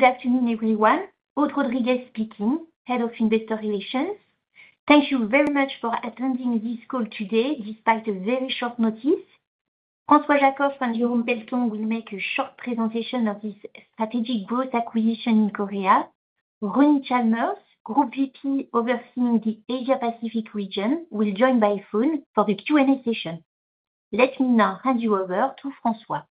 afternoon, everyone. Aude Rodriguez speaking, Head of Investor Relations. Thank you very much for attending this call today, despite a very short notice. François Jackow and Jérôme Pelleton will make a short presentation of this strategic growth acquisition in Korea. Ronnie Chalmers, Group VP overseeing the Asia Pacific region, will join by phone for the Q&A session. Let me now hand you over to François.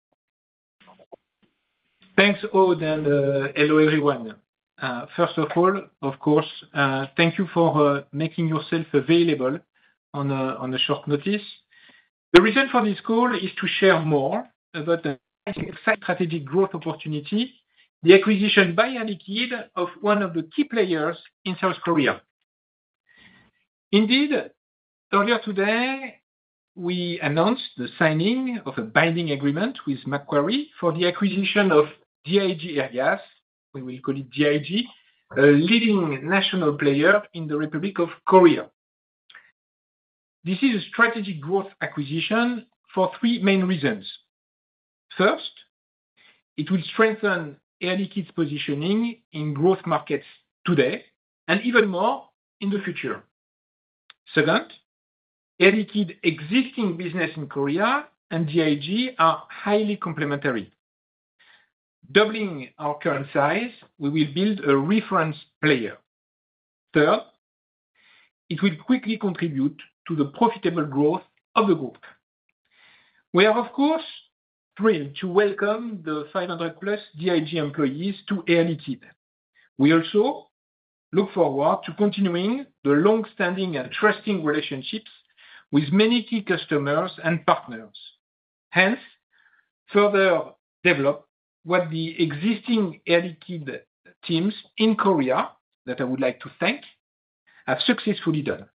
Thanks, Aude, and hello, everyone. First of all, of course, thank you for making yourself available on a short notice. The reason for this call is to share more about the strategic growth opportunity, the acquisition by Air Liquide of one of the key players in South Korea. Indeed, earlier today, we announced the signing of a binding agreement with Macquarie for the acquisition of DIG Airgas, we will call it DIG, a leading national player in the Republic of Korea. This is a strategic growth acquisition for three main reasons. First, it will strengthen Air Liquide's positioning in growth markets today and even more in the future. Second, Air Liquide's existing business in Korea and DIG are highly complementary. Doubling our current size, we will build a reference player. Third, it will quickly contribute to the profitable growth of the group. We are, of course, thrilled to welcome the 500+ DIG employees to Air Liquide. We also look forward to continuing the long-standing and trusting relationships with many key customers and partners. Hence, further develop what the existing Air Liquide teams in Korea, that I would like to thank, have successfully done.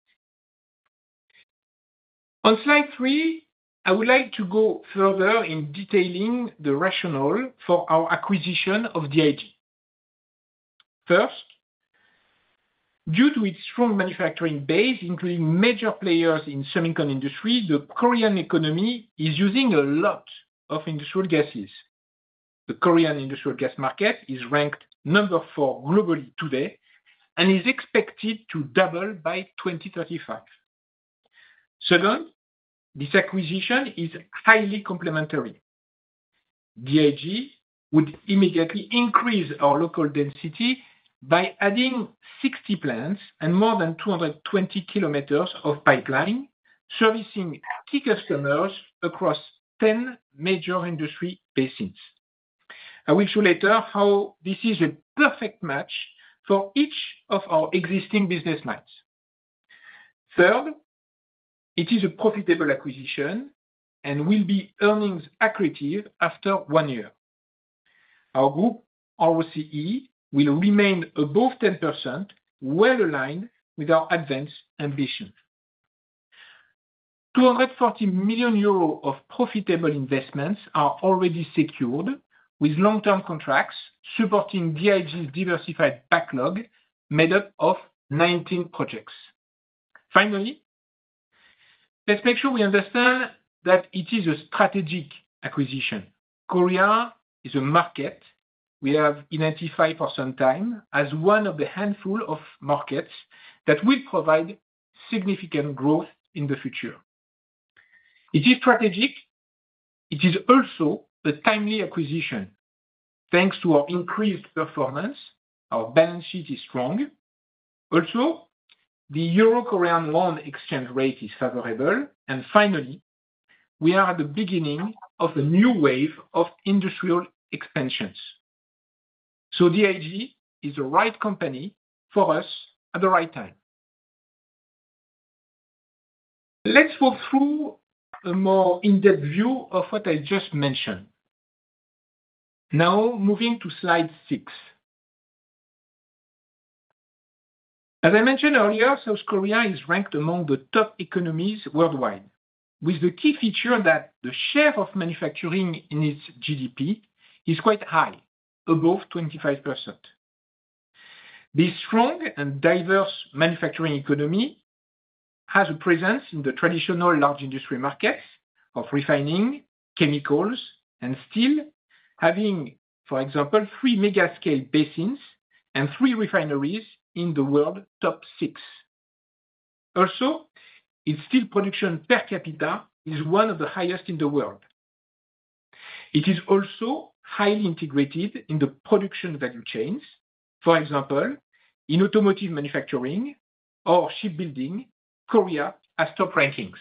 On slide 3, I would like to go further in detailing the rationale for our acquisition of DIG. First, due to its strong manufacturing base, including major players in semiconductor industry, the Korean economy is using a lot of industrial gases. The Korean industrial gas market is ranked number 4 globally today and is expected to double by 2035. Second, this acquisition is highly complementary. DIG would immediately increase our local density by adding 60 plants and more than 220 kilometers of pipeline, servicing key customers across 10 major industry basins. I will show later how this is a perfect match for each of our existing business lines. Third, it is a profitable acquisition and will be earnings accretive after 1 year. Our group ROCE will remain above 10%, well aligned with our ADVANCE ambition. 240 million euros of profitable investments are already secured, with long-term contracts supporting DIG's diversified backlog made up of 19 projects. Finally, let's make sure we understand that it is a strategic acquisition. Korea is a market we have identified for some time as one of the handful of markets that will provide significant growth in the future. It is strategic. It is also a timely acquisition. Thanks to our increased performance, our balance sheet is strong. Also, the Euro-Korean won exchange rate is favorable. And finally, we are at the beginning of a new wave of industrial expansions. So DIG is the right company for us at the right time. Let's walk through a more in-depth view of what I just mentioned. Now, moving to slide 6. As I mentioned earlier, South Korea is ranked among the top economies worldwide, with the key feature that the share of manufacturing in its GDP is quite high, above 25%. This strong and diverse manufacturing economy has a presence in the traditional large industry markets of refining, chemicals, and steel, having for example, 3 mega-scale basins and 3 refineries in the world top 6. Also, its steel production per capita is one of the highest in the world. It is also highly integrated in the production value chains. For example, in automotive manufacturing or shipbuilding, Korea has top rankings.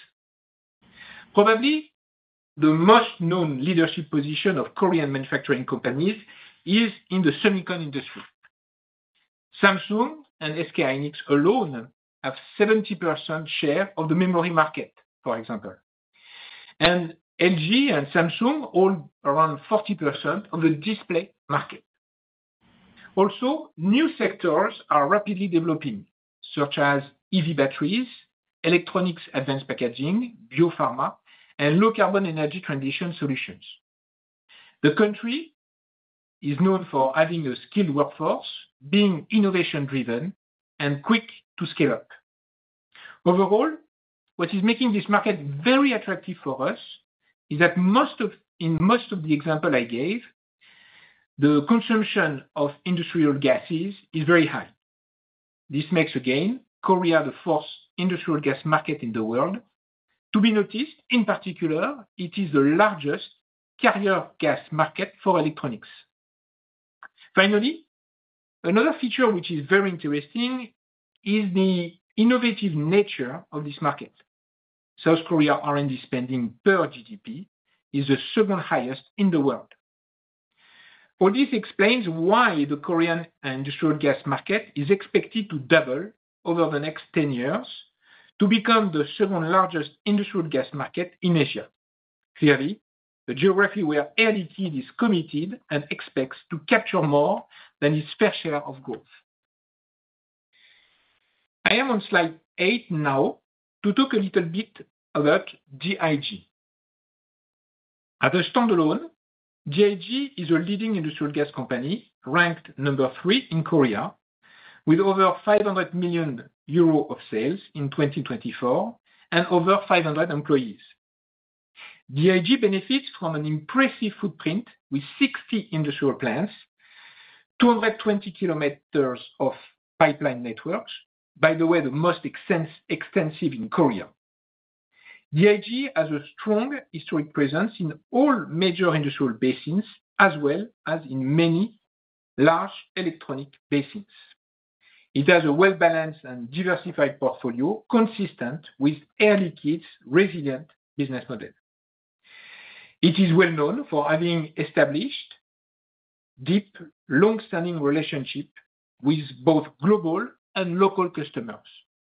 Probably the most known leadership position of Korean manufacturing companies is in the semiconductor industry. Samsung and SK hynix alone have 70% share of the memory market, for example. And LG and Samsung hold around 40% of the display market. Also, new sectors are rapidly developing, such as EV batteries, electronics advanced packaging, biopharma, and low-carbon energy transition solutions. The country is known for having a skilled workforce, being innovation-driven, and quick to scale up. Overall, what is making this market very attractive for us is that in most of the example I gave, the consumption of industrial gases is very high. This makes, again, Korea the fourth industrial gas market in the world. To be noticed, in particular, it is the largest carrier gas market for electronics. Finally, another feature which is very interesting is the innovative nature of this market. South Korea R&D spending per GDP is the second highest in the world. All this explains why the Korean industrial gas market is expected to double over the next 10 years to become the second largest industrial gas market in Asia. Clearly, the geography where Air Liquide is committed and expects to capture more than its fair share of growth. I am on slide 8 now to talk a little bit about DIG. As a standalone, DIG is a leading industrial gas company, ranked number 3 in Korea, with over 500 million euro of sales in 2024 and over 500 employees. DIG benefits from an impressive footprint with 60 industrial plants, 220 kilometers of pipeline networks, by the way, the most extensive in Korea. DIG has a strong historic presence in all major industrial basins, as well as in many large electronic basins. It has a well-balanced and diversified portfolio consistent with Air Liquide's resilient business model. It is well known for having established deep, long-standing relationships with both global and local customers.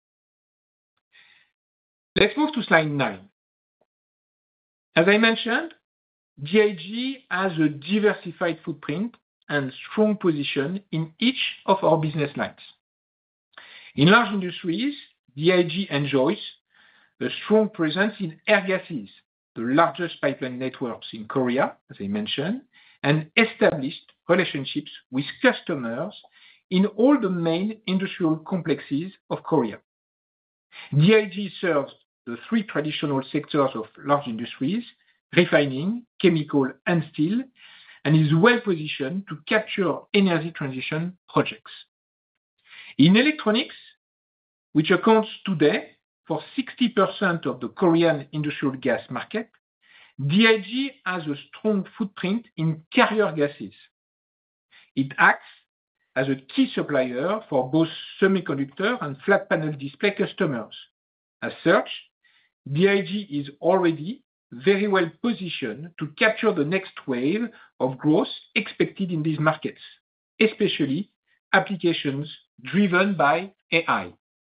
Let's move to slide 9. As I mentioned, DIG has a diversified footprint and strong position in each of our business lines. In large industries, DIG enjoys a strong presence in air gases, the largest pipeline networks in Korea, as I mentioned, and established relationships with customers in all the main industrial complexes of Korea. DIG serves the 3 traditional sectors of large industries, refining, chemical, and steel, and is well positioned to capture energy transition projects. In electronics, which accounts today for 60% of the Korean industrial gas market, DIG has a strong footprint in carrier gases. It acts as a key supplier for both semiconductor and flat panel display customers. As such, DIG is already very well positioned to capture the next wave of growth expected in these markets, especially applications driven by AI.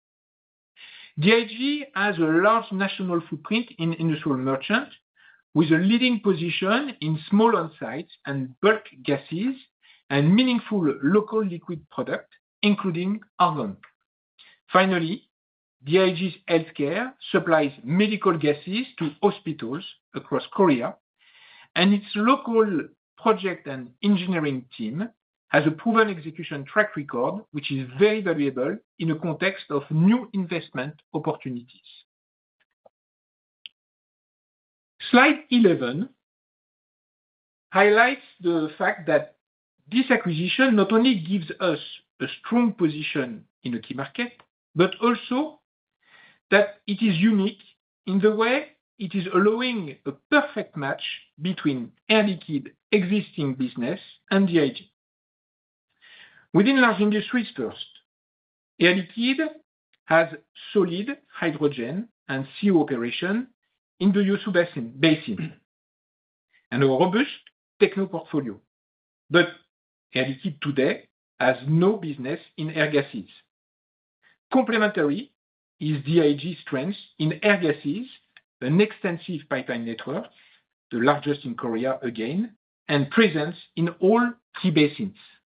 DIG has a large national footprint in industrial merchant, with a leading position in small on-site and bulk gases and meaningful local liquid products, including argon. Finally, DIG's healthcare supplies medical gases to hospitals across Korea, and its local project and engineering team has a proven execution track record, which is very valuable in a context of new investment opportunities. Slide 11 highlights the fact that this acquisition not only gives us a strong position in a key market, but also that it is unique in the way it is allowing a perfect match between Air Liquide existing business and DIG. Within large industries first, Air Liquide has solid hydrogen and CO operation in the Yeosu Basin and a robust techno portfolio. But Air Liquide today has no business in air gases. Complementary is DIG's strength in air gases, an extensive pipeline network, the largest in Korea again, and presence in all key basins.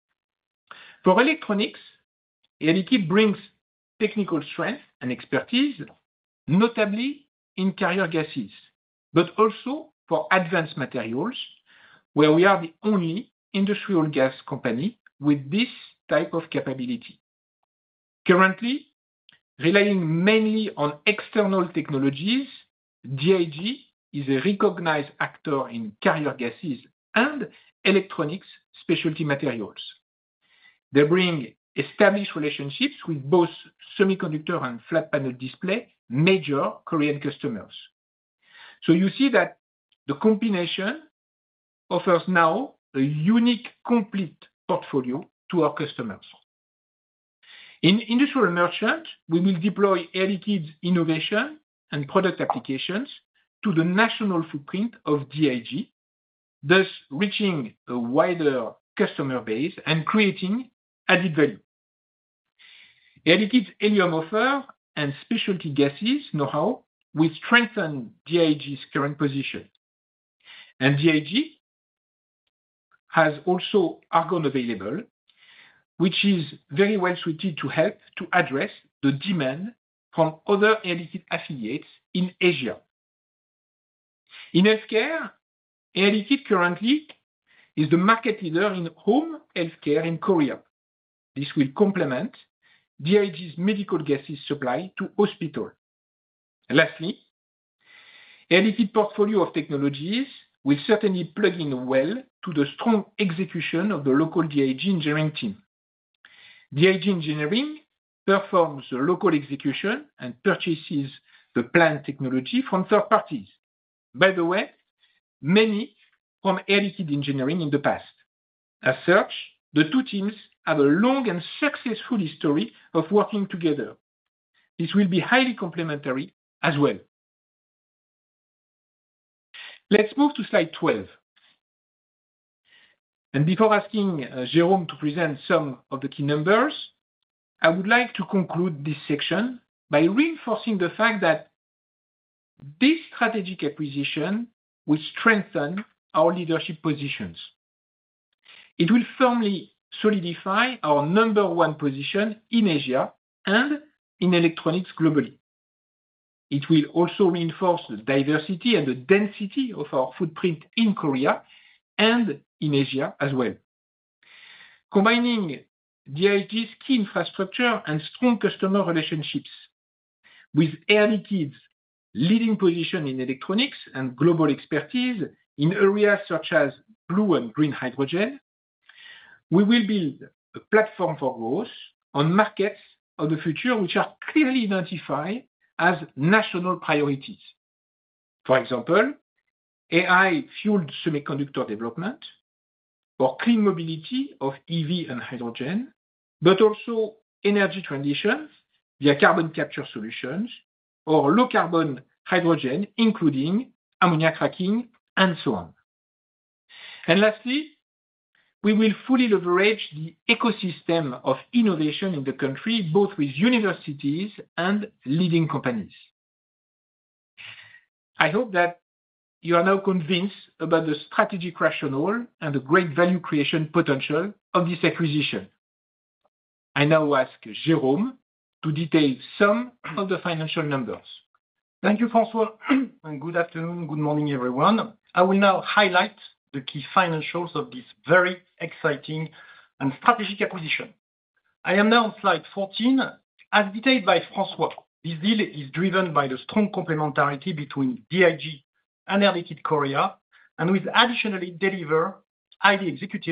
For electronics, Air Liquide brings technical strength and expertise, notably in carrier gases, but also for advanced materials, where we are the only industrial gas company with this type of capability. Currently, relying mainly on external technologies, DIG is a recognized actor in carrier gases and electronics specialty materials. They bring established relationships with both semiconductor and flat panel display major Korean customers. So you see that the combination offers now a unique, complete portfolio to our customers. In industrial merchant, we will deploy Air Liquide's innovation and product applications to the national footprint of DIG, thus reaching a wider customer base and creating added value. Air Liquide's helium offer and specialty gases know-how will strengthen DIG's current position. And DIG has also argon available, which is very well suited to help to address the demand from other Air Liquide affiliates in Asia. In healthcare, Air Liquide currently is the market leader in home healthcare in Korea. This will complement DIG's medical gases supply to hospital. Lastly, Air Liquide portfolio of technologies will certainly plug in well to the strong execution of the local DIG engineering team. DIG engineering performs the local execution and purchases the plant technology from third parties. By the way, many from Air Liquide engineering in the past. As such, the two teams have a long and successful history of working together. This will be highly complementary as well. Let's move to slide 12. And before asking Jérôme to present some of the key numbers, I would like to conclude this section by reinforcing the fact that this strategic acquisition will strengthen our leadership positions. It will firmly solidify our number one position in Asia and in electronics globally. It will also reinforce the diversity and the density of our footprint in Korea and in Asia as well. Combining DIG's key infrastructure and strong customer relationships with Air Liquide's leading position in electronics and global expertise in areas such as blue and green hydrogen, we will build a platform for growth on markets of the future which are clearly identified as national priorities. For example, AI-fueled semiconductor development or clean mobility of EV and hydrogen, but also energy transition via carbon capture solutions or low carbon hydrogen, including ammonia cracking and so on. And lastly, we will fully leverage the ecosystem of innovation in the country, both with universities and leading companies. I hope that you are now convinced about the strategic rationale and the great value creation potential of this acquisition. I now ask Jérôme to detail some of the financial numbers. Thank you, François, and good afternoon, good morning, everyone. I will now highlight the key financials of this very exciting and strategic acquisition. I am now on slide 14. As detailed by François, this deal is driven by the strong complementarity between DIG and Air Liquide Korea, and will additionally deliver highly executable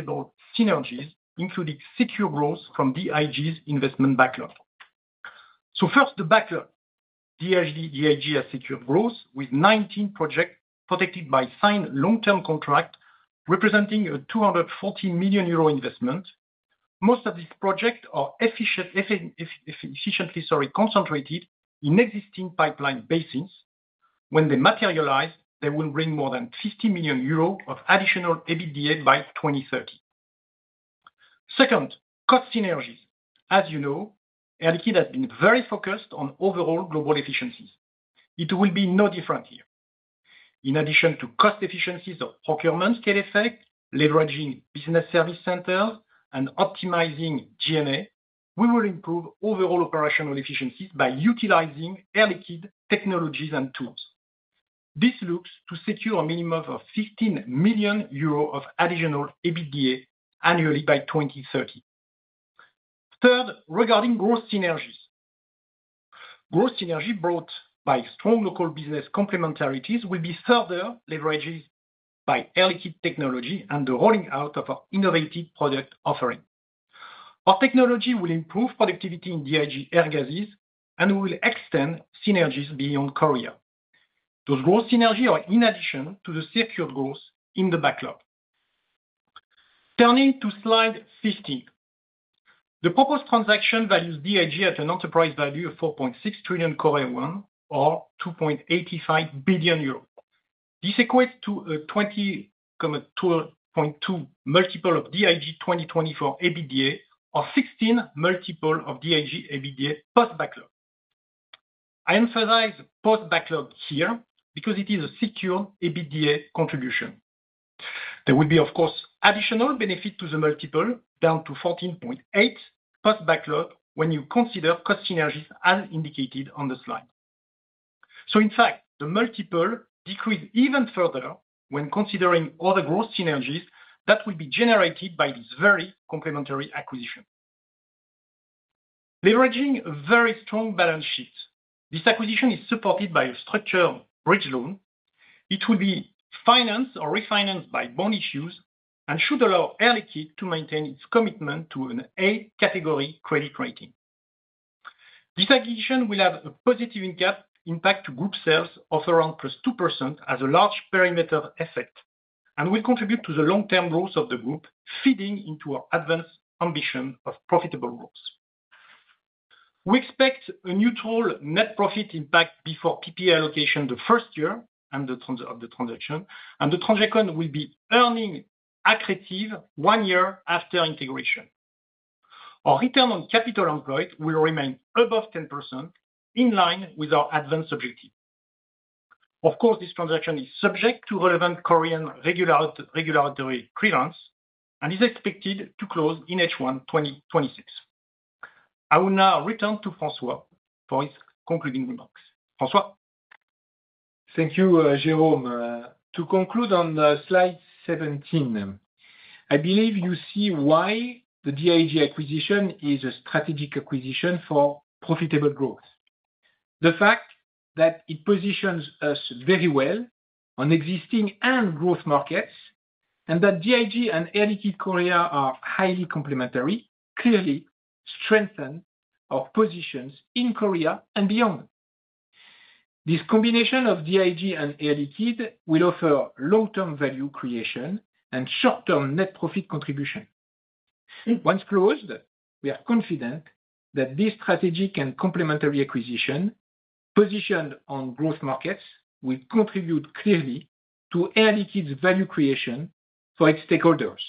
synergies, including secure growth from DIG's investment backlog. First, the backlog. DIG has secured growth with 19 projects protected by signed long-term contract, representing a 240 million euro investment. Most of these projects are efficiently concentrated in existing pipeline basins. When they materialize, they will bring more than 50 million euros of additional EBITDA by 2030. Second, cost synergies. As you know, Air Liquide has been very focused on overall global efficiencies. It will be no different here. In addition to cost efficiencies of procurement scale effect, leveraging business service centers, and optimizing G&A, we will improve overall operational efficiencies by utilizing Air Liquide technologies and tools. This looks to secure a minimum of 15 million euros of additional EBITDA annually by 2030. Third, regarding growth synergies. Growth synergy brought by strong local business complementarities will be further leveraged by Air Liquide technology and the rolling out of our innovative product offering. Our technology will improve productivity in DIG air gases and will extend synergies beyond Korea. Those growth synergies are in addition to the secured growth in the backlog. Turning to slide 15. The proposed transaction values DIG at an enterprise value of 4.6 trillion Korean won, or 2.85 billion euros. This equates to a 20.2 multiple of DIG 2024 EBITDA, or 16 multiple of DIG EBITDA post-backlog. I emphasize post-backlog here because it is a secure EBITDA contribution. There will be, of course, additional benefit to the multiple, down to 14.8 post-backlog when you consider cost synergies as indicated on the slide. In fact, the multiple decreases even further when considering other growth synergies that will be generated by this very complementary acquisition. Leveraging a very strong balance sheet, this acquisition is supported by a structured bridge loan. It will be financed or refinanced by bond issues and should allow Air Liquide to maintain its commitment to an A category credit rating. This acquisition will have a positive impact to group sales of around +2% as a large perimeter effect and will contribute to the long-term growth of the group, feeding into our advanced ambition of profitable growth. We expect a neutral net profit impact before PPA allocation the first year of the transaction, and the transaction will be earning accretive 1 year after integration. Our return on capital employed will remain above 10%, in line with our advanced objective. Of course, this transaction is subject to relevant Korean regulatory clearance and is expected to close in H1 2026. I will now return to François for his concluding remarks. François? Thank you, Jérôme. To conclude on slide 17, I believe you see why the DIG acquisition is a strategic acquisition for profitable growth. The fact that it positions us very well on existing and growth markets, and that DIG and Air Liquide Korea are highly complementary, clearly strengthen our positions in Korea and beyond. This combination of DIG and Air Liquide will offer long-term value creation and short-term net profit contribution. Once closed, we are confident that this strategic and complementary acquisition, positioned on growth markets, will contribute clearly to Air Liquide's value creation for its stakeholders.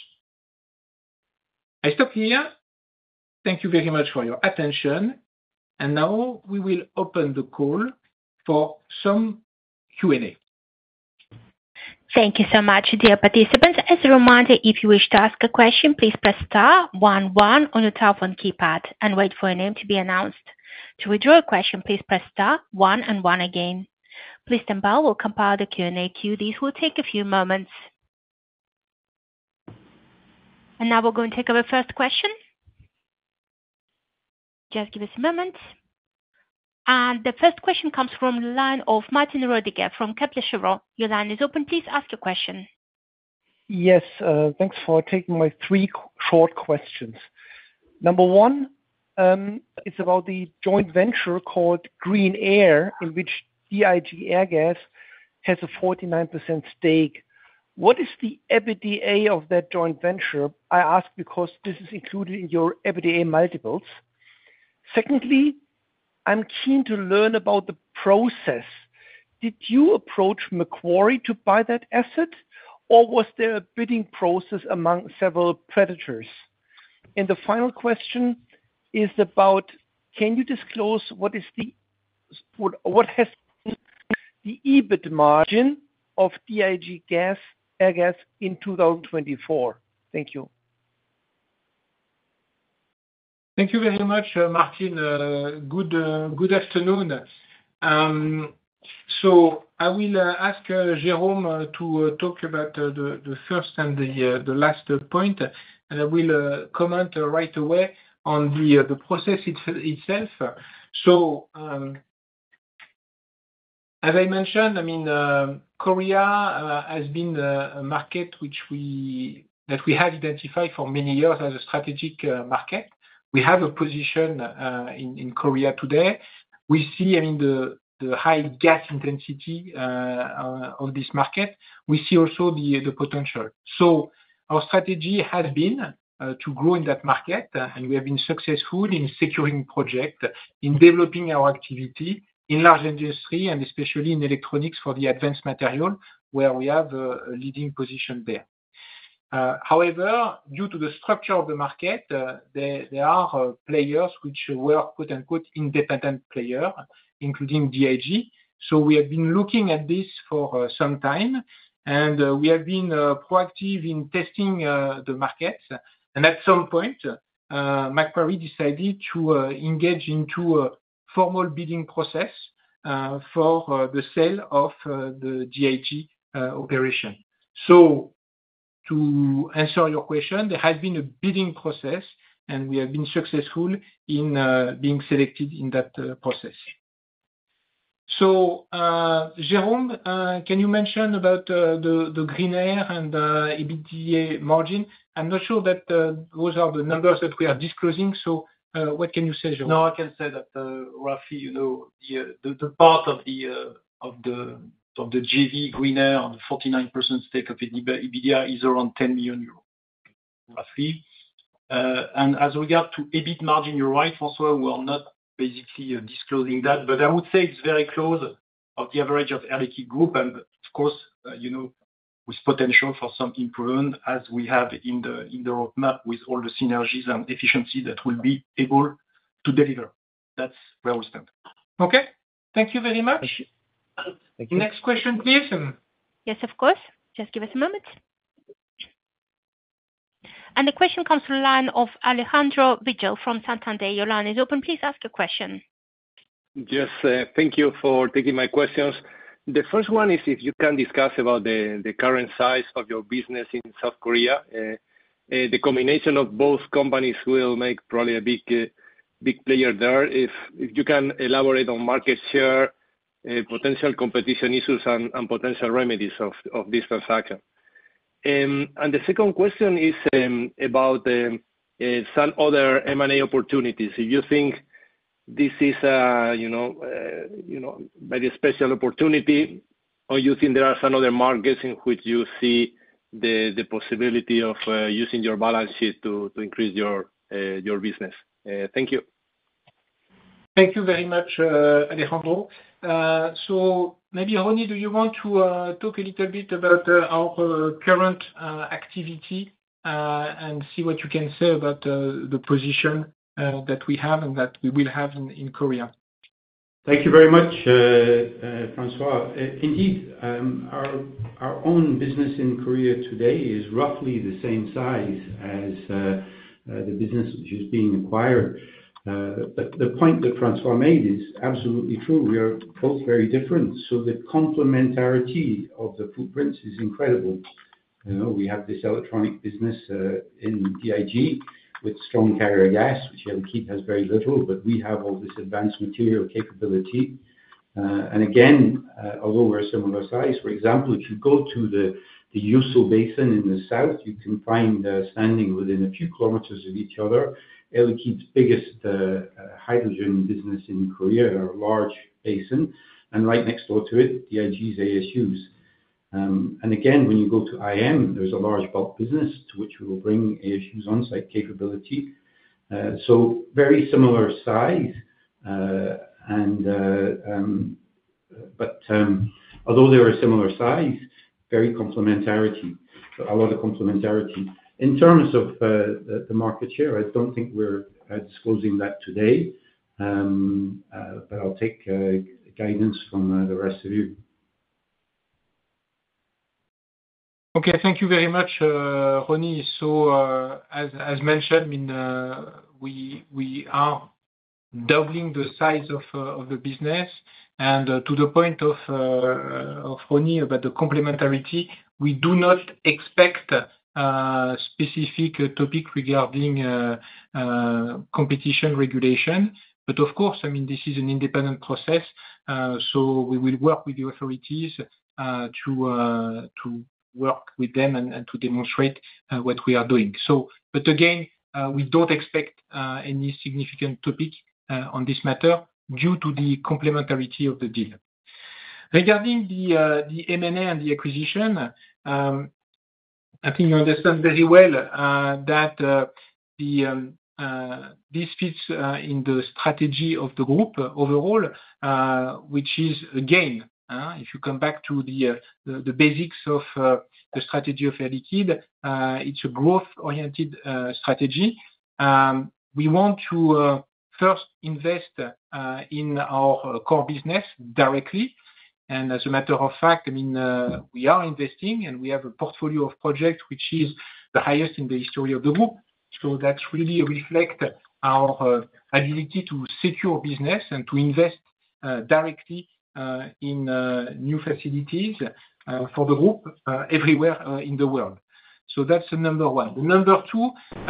I stop here. Thank you very much for your attention. And now we will open the call for some Q&A. Thank you so much, dear participants. As a reminder, if you wish to ask a question, please press star 11 on your telephone keypad and wait for your name to be announced. To withdraw a question, please press star 1 and 1 again. Please stand by. We'll compile the Q&A queue. This will take a few moments. And now we're going to take our first question. Just give us a moment. And the first question comes from the line of Martin Roediger from Kepler Cheuvreux. Your line is open. Please ask your question. Yes, thanks for taking my three short questions. Number one, it's about the joint venture called Green Air, in which DIG Airgas has a 49% stake. What is the EBITDA of that joint venture? I ask because this is included in your EBITDA multiples. Secondly, I'm keen to learn about the process. Did you approach Macquarie to buy that asset, or was there a bidding process among several creditors? And the final question is about, can you disclose what has been the EBIT margin of DIG Airgas in 2024? Thank you. Thank you very much, Martin. Good afternoon. So I will ask Jérôme to talk about the first and the last point, and I will comment right away on the process itself. So as I mentioned, I mean, Korea has been a market that we have identified for many years as a strategic market. We have a position in Korea today. We see, I mean, the high gas intensity of this market. We see also the potential. So our strategy has been to grow in that market, and we have been successful in securing projects, in developing our activity in large industry, and especially in electronics for the advanced material, where we have a leading position there. However, due to the structure of the market, there are players which were "independent players," including DIG. So we have been looking at this for some time, and we have been proactive in testing the markets. And at some point, Macquarie decided to engage into a formal bidding process for the sale of the DIG operation. So to answer your question, there has been a bidding process, and we have been successful in being selected in that process. So Jérôme, can you mention about the Green Air and EBITDA margin? I'm not sure that those are the numbers that we are disclosing. So what can you say, Jérôme? No, I can say that roughly, the part of the JV Green Air on the 49% stake of EBITDA is around 10 million euros, roughly. And as regard to EBIT margin, you're right, François, we are not basically disclosing that, but I would say it's very close to the average of Air Liquide Group, and of course, with potential for some improvement as we have in the roadmap with all the synergies and efficiency that we'll be able to deliver. That's where we stand. Okay. Thank you very much. Thank you. Next question, please. Yes, of course. Just give us a moment. And the question comes from the line of Alejandro Vigil from Santander. Your line is open. Please ask your question. Yes, thank you for taking my questions. The first one is if you can discuss about the current size of your business in South Korea. The combination of both companies will make probably a big player there. If you can elaborate on market share, potential competition issues, and potential remedies of this transaction. And the second question is about some other M&A opportunities. If you think this is a very special opportunity, or you think there are some other markets in which you see the possibility of using your balance sheet to increase your business. Thank you. Thank you very much, Alejandro. So maybe, Ronnie, do you want to talk a little bit about our current activity and see what you can say about the position that we have and that we will have in Korea? Thank you very much, François. Indeed, our own business in Korea today is roughly the same size as the business which is being acquired. But the point that François made is absolutely true. We are both very different. So the complementarity of the footprints is incredible. We have this electronic business in DIG with strong carrier gas, which Air Liquide has very little, but we have all this advanced material capability. And again, although we're a similar size, for example, if you go to the Yeosu Basin in the south. You can find standing within a few kilometers of each other, Air Liquide's biggest hydrogen business in Korea, a large basin, and right next door to it, DIG's ASUs. And again, when you go to IM, there's a large bulk business to which we will bring ASU's on-site capability. So very similar size, but although they are similar size, very complementarity, a lot of complementarity. In terms of the market share, I don't think we're disclosing that today, but I'll take guidance from the rest of you. Okay, thank you very much, Ronnie. So, as mentioned, I mean, we are doubling the size of the business, and to the point of Ronnie about the complementarity, we do not expect specific topic regarding competition regulation. But of course, I mean, this is an independent process, so we will work with the authorities to work with them and to demonstrate what we are doing. So, but again, we don't expect any significant topic on this matter due to the complementarity of the deal. Regarding the M&A and the acquisition, I think you understand very well that this fits in the strategy of the group overall, which is again, if you come back to the basics of the strategy of Air Liquide, it's a growth-oriented strategy. We want to first invest in our core business directly. And as a matter of fact, I mean, we are investing, and we have a portfolio of projects which is the highest in the history of the group. So that's really reflect our ability to secure business and to invest directly in new facilities for the group everywhere in the world. So that's the number one. The number two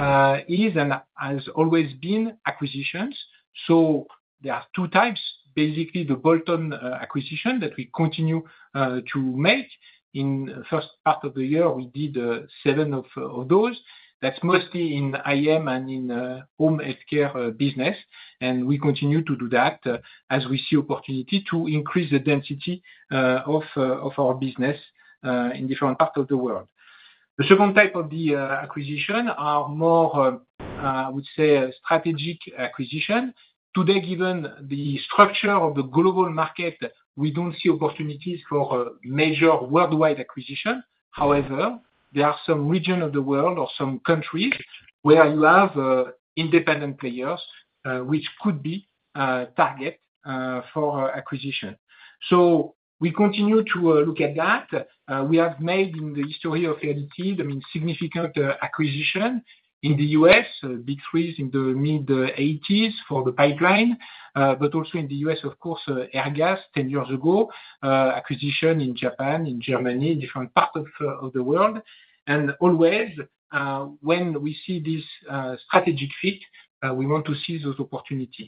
is and has always been acquisitions. So there are two types. Basically, the bolt-on acquisition that we continue to make. In the first part of the year, we did 7 of those. That's mostly in IM and in home healthcare business, and we continue to do that as we see opportunity to increase the density of our business in different parts of the world. The second type of the acquisition are more, I would say, strategic acquisition. Today, given the structure of the global market, we don't see opportunities for a major worldwide acquisition. However, there are some regions of the world or some countries where you have independent players which could be target for acquisition. So we continue to look at that. We have made in the history of Air Liquide, I mean, significant acquisition in the US, big threes in the mid-80s for the pipeline, but also in the US, of course, Airgas 10 years ago, acquisition in Japan, in Germany, different parts of the world. And always, when we see this strategic fit, we want to seize those opportunities.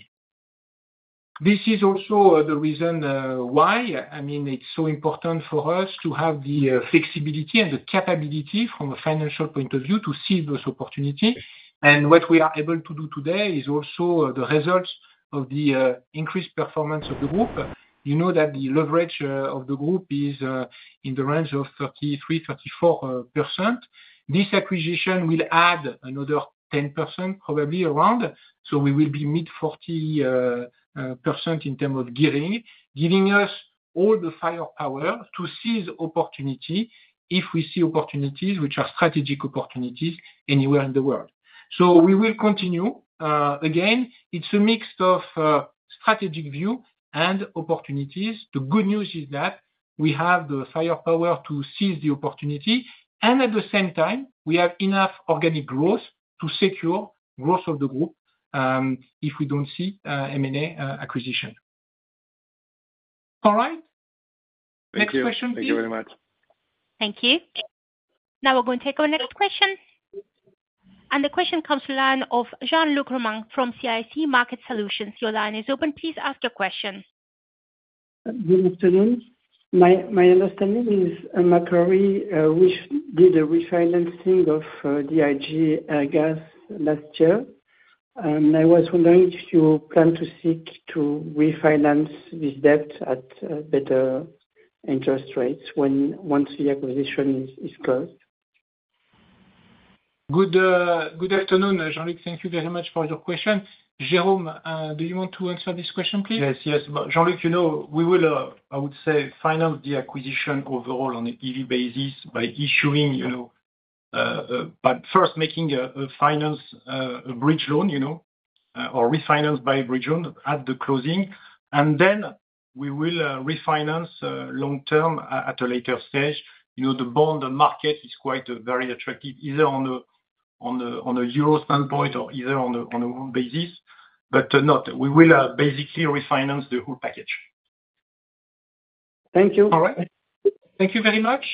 This is also the reason why, I mean, it's so important for us to have the flexibility and the capability from a financial point of view to seize those opportunities. And what we are able to do today is also the results of the increased performance of the group. You know that the leverage of the group is in the range of 33-34%. This acquisition will add another 10%, probably around. So we will be mid-40% in terms of gearing, giving us all the firepower to seize opportunity if we see opportunities which are strategic opportunities anywhere in the world. So we will continue. Again, it's a mix of strategic view and opportunities. The good news is that we have the firepower to seize the opportunity, and at the same time, we have enough organic growth to secure growth of the group if we don't see M&A acquisition. All right. Next question, please. Thank you very much. Thank you. Now we're going to take our next question. And the question comes to the line of Jean-Luc Romain from CIC Market Solutions. Your line is open. Please ask your question. Good afternoon. My understanding is Macquarie which did a refinancing of DIG Airgas last year. And I was wondering if you plan to seek to refinance this debt at better interest rates once the acquisition is closed. Good afternoon, Jean-Luc. Thank you very much for your question. Jérôme, do you want to answer this question, please? Yes. Jean-Luc, we will, I would say, finance the acquisition overall on an EV basis by issuing, but first making a bridge loan, or refinance by a bridge loan at the closing. And then we will refinance long-term at a later stage. The bond market is quite very attractive, either on a euro standpoint or either on a one basis. But we will basically refinance the whole package. Thank you. All right. Thank you very much.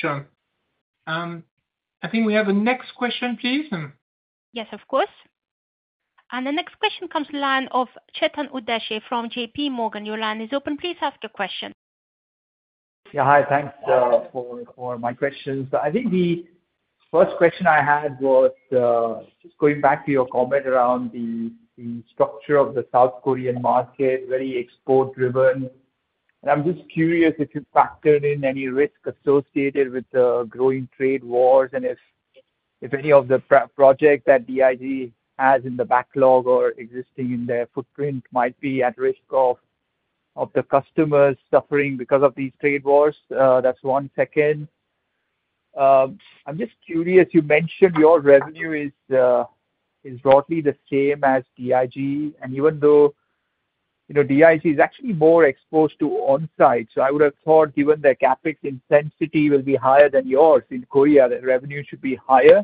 I think we have a next question, please. Yes, of course. And the next question comes to the line of Chetan Udeshi from JP Morgan. Your line is open. Please ask your question. Yeah, hi. Thanks for my questions. I think the first question I had was just going back to your comment around the structure of the South Korean market, very export-driven. And I'm just curious if you factored in any risk associated with the growing trade wars, and if any of the projects that DIG has in the backlog or existing in their footprint might be at risk of the customers suffering because of these trade wars. That's one. Second, I'm just curious, you mentioned your revenue is broadly the same as DIG, and even though DIG is actually more exposed to on-site, so I would have thought, given their CapEx intensity will be higher than yours in Korea, the revenue should be higher.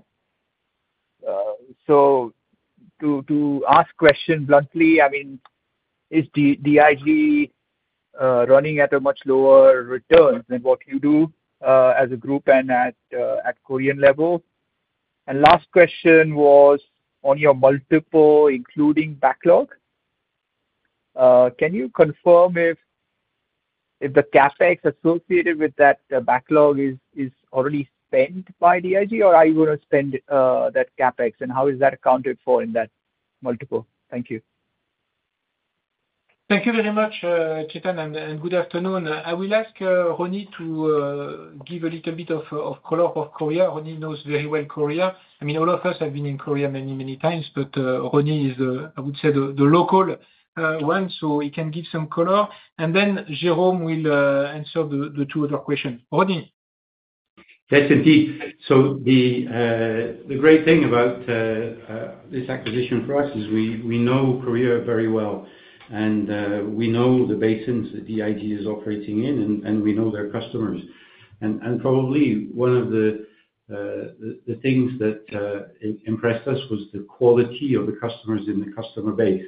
So to ask question bluntly, I mean, is DIG running at a much lower return than what you do as a group and at Korean level? And last question was on your multiple, including backlog. Can you confirm if the CapEx associated with that backlog is already spent by DIG, or are you going to spend that CapEx, and how is that accounted for in that multiple? Thank you. Thank you very much, Chetan, and good afternoon. I will ask Ronnie to give a little bit of color of Korea. Ronnie knows very well Korea. I mean, all of us have been in Korea many, many times, but Ronnie is, I would say, the local one, so he can give some color. And then Jérôme will answer the two other questions. Ronnie. Yes, indeed. So the great thing about this acquisition for us is we know Korea very well, and we know the basins that DIG is operating in, and we know their customers. And probably one of the things that impressed us was the quality of the customers in the customer base.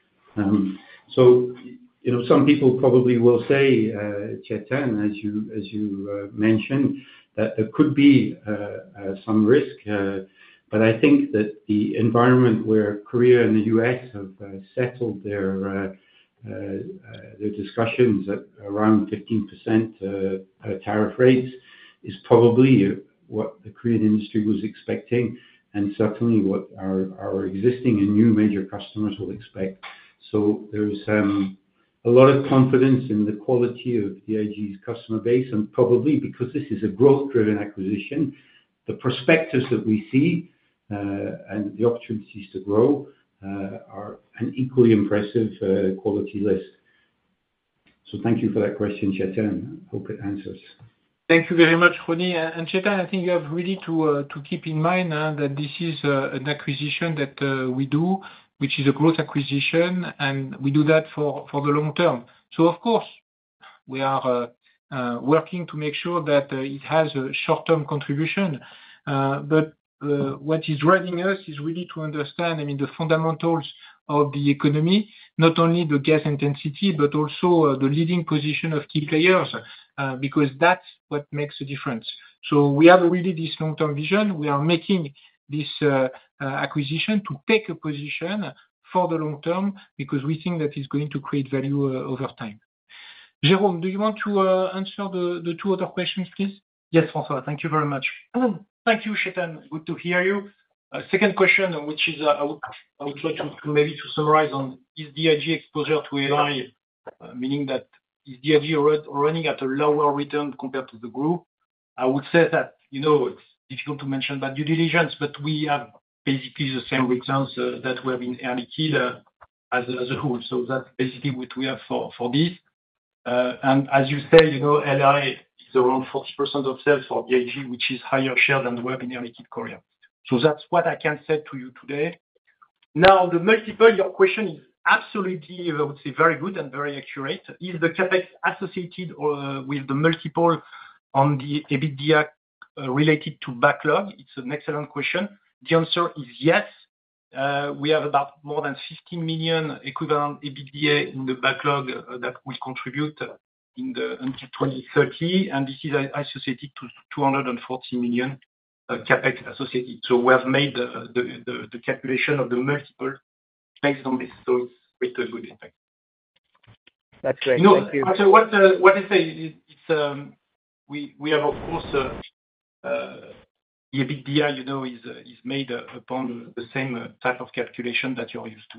So some people probably will say, Chetan, as you mentioned, that there could be some risk, but I think that the environment where Korea and the US have settled their discussions at around 15% tariff rates is probably what the Korean industry was expecting, and certainly what our existing and new major customers will expect. So there's a lot of confidence in the quality of DIG's customer base, and probably because this is a growth-driven acquisition, the perspectives that we see and the opportunities to grow are an equally impressive quality list. So thank you for that question, Chetan. Hope it answers. Thank you very much, Ronnie. And Chetan, I think you have really to keep in mind that this is an acquisition that we do, which is a growth acquisition, and we do that for the long term. So, of course, we are working to make sure that it has a short-term contribution. But what is driving us is really to understand, I mean, the fundamentals of the economy, not only the gas intensity, but also the leading position of key players, because that's what makes a difference. So we have really this long-term vision. We are making this acquisition to take a position for the long term because we think that it's going to create value over time. Jérôme, do you want to answer the two other questions, please? Yes, François, thank you very much. Thank you, Chetan. Good to hear you. Second question, which is I would try to maybe to summarize on is DIG exposure to AI, meaning that is DIG running at a lower return compared to the group? I would say that, it's difficult to mention that due diligence, but we have basically the same returns that we have in Air Liquide as a whole. So that's basically what we have for this. And as you say, LI is around 40% of sales for DIG, which is higher share than we have in Air Liquide Korea. So that's what I can say to you today. Now, the multiple, your question is absolutely, I would say, very good and very accurate. Is the CapEx associated with the multiple on the EBITDA related to backlog? It's an excellent question. The answer is yes. We have about more than 15 million equivalent EBITDA in the backlog that will contribute until 2030, and this is associated to 240 million CapEx associated. So we have made the calculation of the multiple based on this. So it's a good impact. That's great. Thank you. So what I say, we have, of course, the EBITDA, is made upon the same type of calculation that you're used to.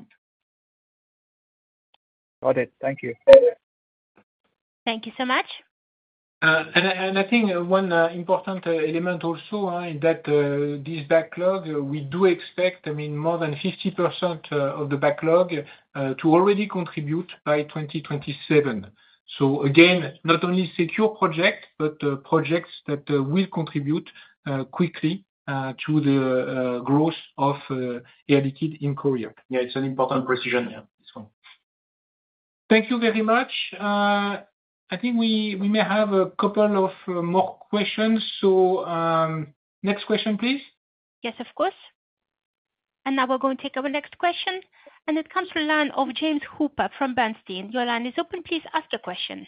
Got it. Thank you. Thank you so much. And I think one important element also in that this backlog, we do expect, more than 50% of the backlog to already contribute by 2027. So again, not only secure projects, but projects that will contribute quickly to the growth of Air Liquide in Korea. Yeah, it's an important precision. Yeah, this one. Thank you very much. I think we may have a couple of more questions. So next question, please. Yes, of course. And now we're going to take our next question. And it comes from the line of James Hooper from Bernstein. Your line is open. Please ask your question.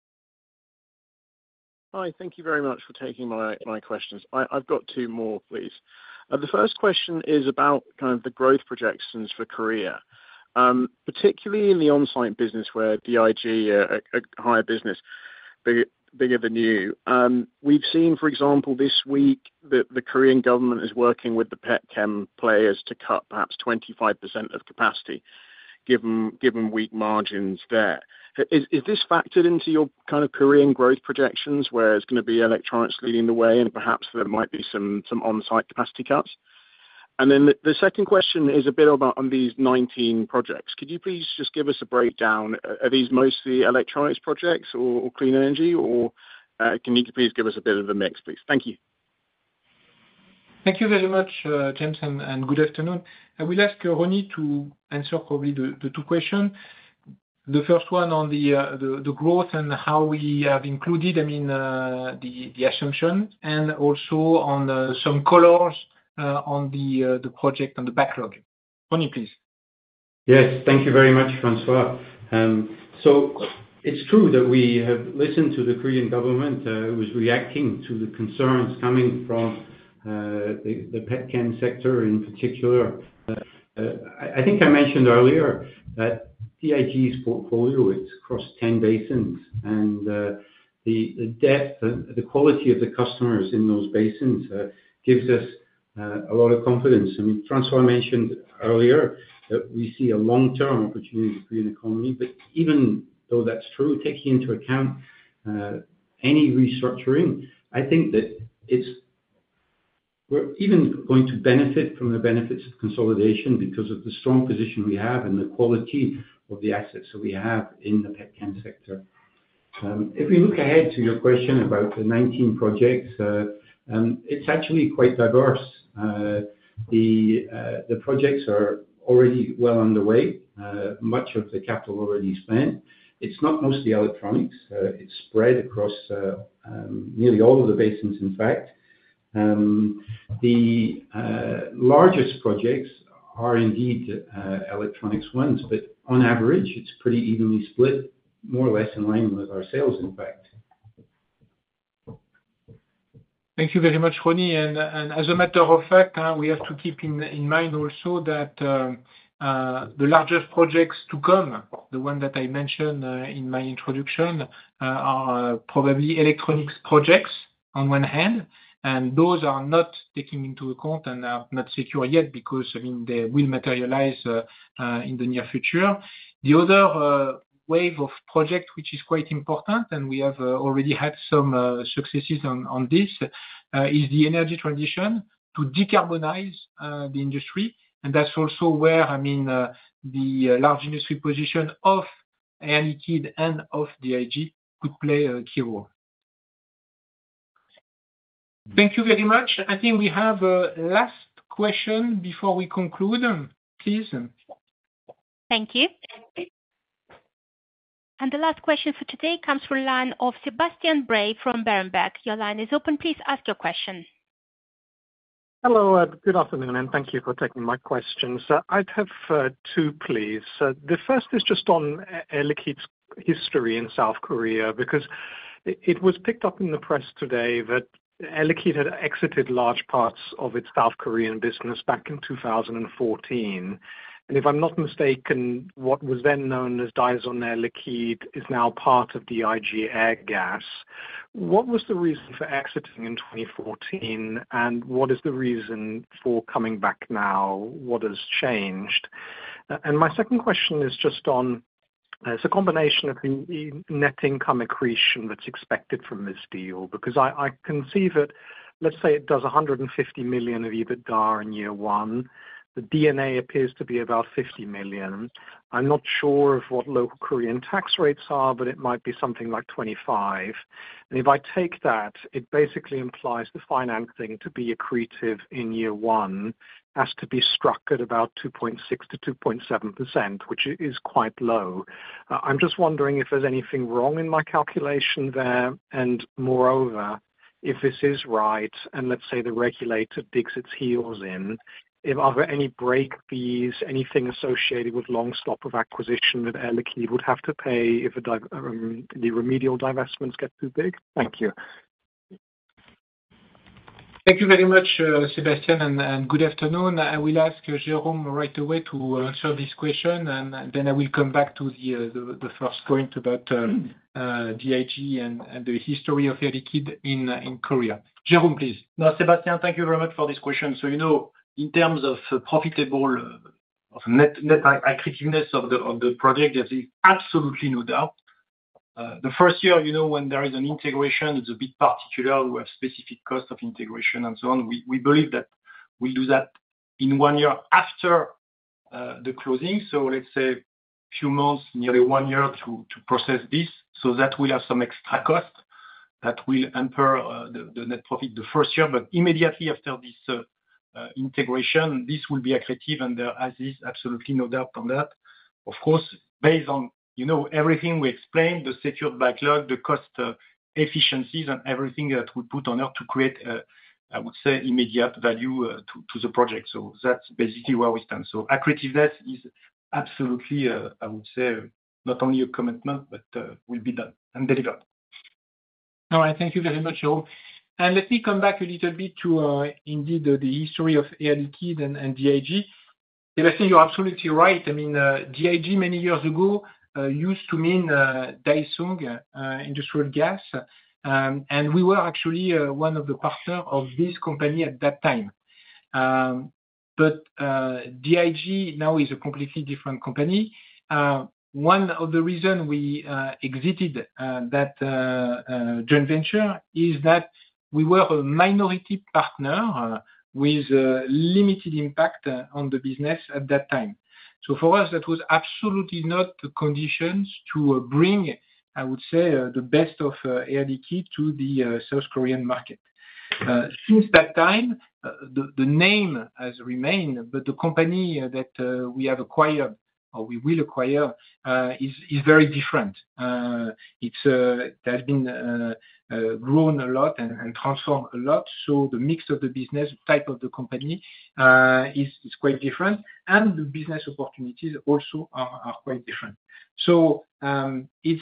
Hi, thank you very much for taking my questions. I've got two more, please. The first question is about kind of the growth projections for Korea, particularly in the on-site business where DIG, a higher business, bigger than you. We've seen, for example, this week that the Korean government is working with the petchem players to cut perhaps 25% of capacity, given weak margins there. Is this factored into your kind of Korean growth projections, where it's going to be electronics leading the way and perhaps there might be some on-site capacity cuts? And then the second question is a bit about on these 19 projects. Could you please just give us a breakdown? Are these mostly electronics projects or clean energy, or can you please give us a bit of a mix, please? Thank you. Thank you very much, James, and good afternoon. I will ask Ronnie to answer probably the two questions. The first one on the growth and how we have included, the assumption, and also on some colors on the project and the backlog. Ronnie, please. Yes, thank you very much, François. So it's true that we have listened to the Korean government, who was reacting to the concerns coming from the petchem sector in particular. I think I mentioned earlier that DIG's portfolio, it's across 10 basins, and the depth and the quality of the customers in those basins gives us a lot of confidence. François mentioned earlier that we see a long-term opportunity in the Korean economy, but even though that's true, taking into account any restructuring, I think that we're even going to benefit from the benefits of consolidation because of the strong position we have and the quality of the assets that we have in the petchem sector. If we look ahead to your question about the 19 projects, it's actually quite diverse. The projects are already well underway, much of the capital already spent. It's not mostly electronics. It's spread across nearly all of the basins, in fact. The largest projects are indeed electronics ones, but on average, it's pretty evenly split, more or less in line with our sales, in fact. Thank you very much, Ronnie. And as a matter of fact, we have to keep in mind also that the largest projects to come, the one that I mentioned in my introduction, are probably electronics projects on one hand, and those are not taken into account and are not secure yet because, I mean, they will materialize in the near future. The other wave of project, which is quite important, and we have already had some successes on this, is the energy transition to decarbonize the industry. And that's also where, I mean, the large industry position of Air Liquide and of DIG could play a key role. Thank you very much. I think we have a last question before we conclude, please. Thank you. And the last question for today comes from the line of Sebastian Bray from Berenberg. Your line is open. Please ask your question. Hello, good afternoon, and thank you for taking my questions. I'd have two, please. The first is just on Air Liquide's history in South Korea, because it was picked up in the press today that Air Liquide had exited large parts of its South Korean business back in 2014. And if I'm not mistaken, what was then known as Daesan Air Liquide is now part of DIG Airgas. What was the reason for exiting in 2014, and what is the reason for coming back now? What has changed? And my second question is just on, it's a combination of the net income accretion that's expected from this deal, because I can see that, let's say it does 150 million of EBITDA in year one. The D&A appears to be about 50 million. I'm not sure of what local Korean tax rates are, but it might be something like 25. And if I take that, it basically implies the financing to be accretive in year one has to be struck at about 2.6 to 2.7%, which is quite low. I'm just wondering if there's anything wrong in my calculation there, and moreover, if this is right, and let's say the regulator digs its heels in, are there any break fees, anything associated with long stop of acquisition that Air Liquide would have to pay if the remedial divestments get too big? Thank you. Thank you very much, Sebastian, and good afternoon. I will ask Jérôme right away to answer this question, and then I will come back to the first point about DIG and the history of Air Liquide in Korea. Jérôme, please. No, Sebastian, thank you very much for this question. So, in terms of profitable, of net accretiveness of the project, there's absolutely no doubt. The first year, when there is an integration, it's a bit particular. We have specific costs of integration and so on. We believe that we'll do that in 1 year after the closing. So let's say a few months, nearly 1 year to process this. So that will have some extra cost that will hamper the net profit the first year. But immediately after this integration, this will be accretive, and there is absolutely no doubt on that. Of course, based on everything we explained, the secured backlog, the cost efficiencies, and everything that we put on earth to create, I would say, immediate value to the project. So that's basically where we stand. So accretiveness is absolutely, I would say, not only a commitment, but will be done and delivered. All right, thank you very much, Jérôme. And let me come back a little bit to indeed the history of Air Liquide and DIG. Sebastian, you're absolutely right. I mean, DIG many years ago used to mean Daesung Industrial Gas, and we were actually one of the partners of this company at that time. But DIG now is a completely different company. One of the reasons we exited that joint venture is that we were a minority partner with limited impact on the business at that time. So for us, that was absolutely not the conditions to bring, I would say, the best of Air Liquide to the South Korean market. Since that time, the name has remained, but the company that we have acquired or we will acquire is very different. It has been grown a lot and transformed a lot. So the mix of the business, type of the company is quite different, and the business opportunities also are quite different. So it's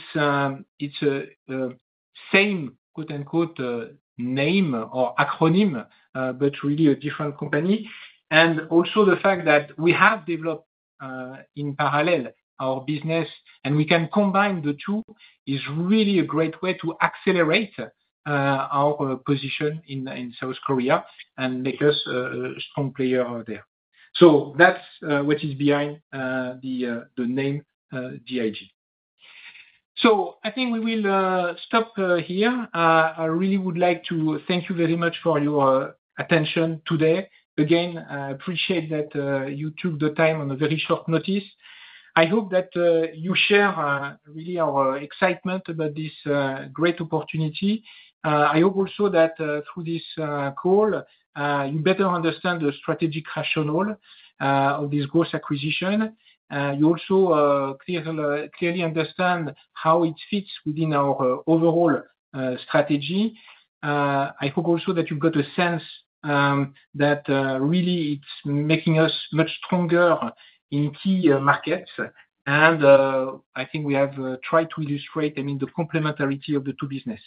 a same quote unquote name or acronym, but really a different company. And also the fact that we have developed in parallel our business, and we can combine the two, is really a great way to accelerate our position in South Korea and make us a strong player there. So that's what is behind the name DIG. So I think we will stop here. I really would like to thank you very much for your attention today. Again, I appreciate that you took the time on a very short notice. I hope that you share really our excitement about this great opportunity. I hope also that through this call, you better understand the strategic rationale of this growth acquisition. You also clearly understand how it fits within our overall strategy. I hope also that you've got a sense that really it's making us much stronger in key markets. And I think we have tried to illustrate, the complementarity of the two business.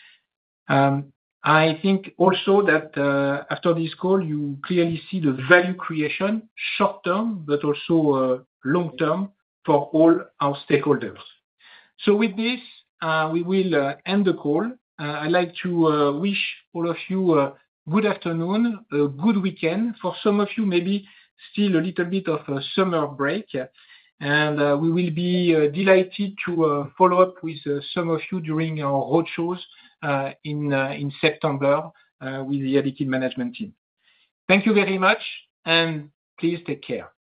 I think also that after this call, you clearly see the value creation, short-term, but also long-term for all our stakeholders. So with this, we will end the call. I'd like to wish all of you a good afternoon, a good weekend. For some of you, maybe still a little bit of a summer break. And we will be delighted to follow up with some of you during our roadshows in September with the Air Liquide management team. Thank you very much, and please take care.